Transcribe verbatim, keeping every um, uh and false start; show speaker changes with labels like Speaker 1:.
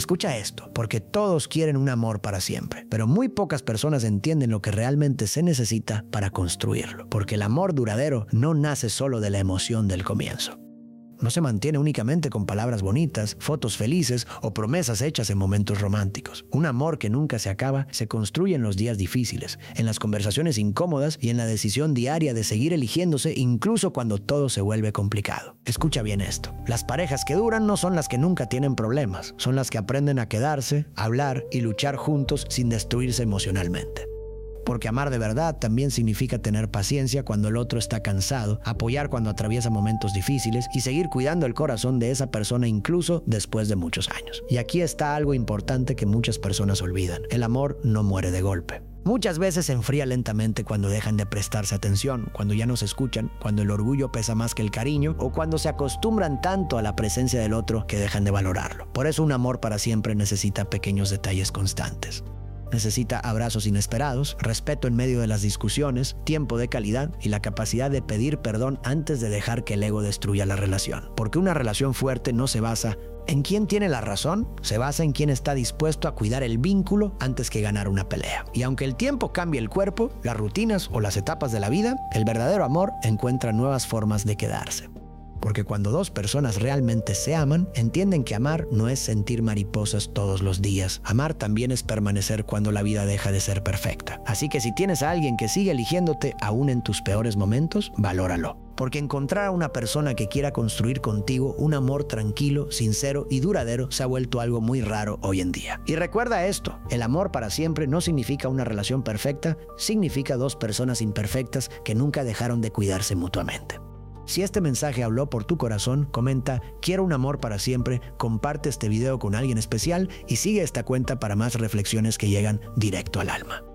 Speaker 1: Escucha esto, porque todos quieren un amor para siempre, pero muy pocas personas entienden lo que realmente se necesita para construirlo, porque el amor duradero no nace solo de la emoción del comienzo. No se mantiene únicamente con palabras bonitas, fotos felices o promesas hechas en momentos románticos. Un amor que nunca se acaba se construye en los días difíciles, en las conversaciones incómodas y en la decisión diaria de seguir eligiéndose incluso cuando todo se vuelve complicado. Escucha bien esto. Las parejas que duran no son las que nunca tienen problemas, son las que aprenden a quedarse, hablar y luchar juntos sin destruirse emocionalmente. Porque amar de verdad también significa tener paciencia cuando el otro está cansado, apoyar cuando atraviesa momentos difíciles y seguir cuidando el corazón de esa persona incluso después de muchos años. Y aquí está algo importante que muchas personas olvidan. El amor no muere de golpe. Muchas veces se enfría lentamente cuando dejan de prestarse atención, cuando ya no se escuchan, cuando el orgullo pesa más que el cariño o cuando se acostumbran tanto a la presencia del otro que dejan de valorarlo. Por eso un amor para siempre necesita pequeños detalles constantes. Necesita abrazos inesperados, respeto en medio de las discusiones, tiempo de calidad y la capacidad de pedir perdón antes de dejar que el ego destruya la relación. Porque una relación fuerte no se basa en quién tiene la razón, se basa en quién está dispuesto a cuidar el vínculo antes que ganar una pelea. Y aunque el tiempo cambie el cuerpo, las rutinas o las etapas de la vida, el verdadero amor encuentra nuevas formas de quedarse. Porque cuando dos personas realmente se aman, entienden que amar no es sentir mariposas todos los días. Amar también es permanecer cuando la vida deja de ser perfecta. Así que si tienes a alguien que sigue eligiéndote aún en tus peores momentos, valóralo. Porque encontrar a una persona que quiera construir contigo un amor tranquilo, sincero y duradero se ha vuelto algo muy raro hoy en día. Y recuerda esto, el amor para siempre no significa una relación perfecta, significa dos personas imperfectas que nunca dejaron de cuidarse mutuamente. Si este mensaje habló por tu corazón, comenta "Quiero un amor para siempre", comparte este video con alguien especial y sigue esta cuenta para más reflexiones que llegan directo al alma.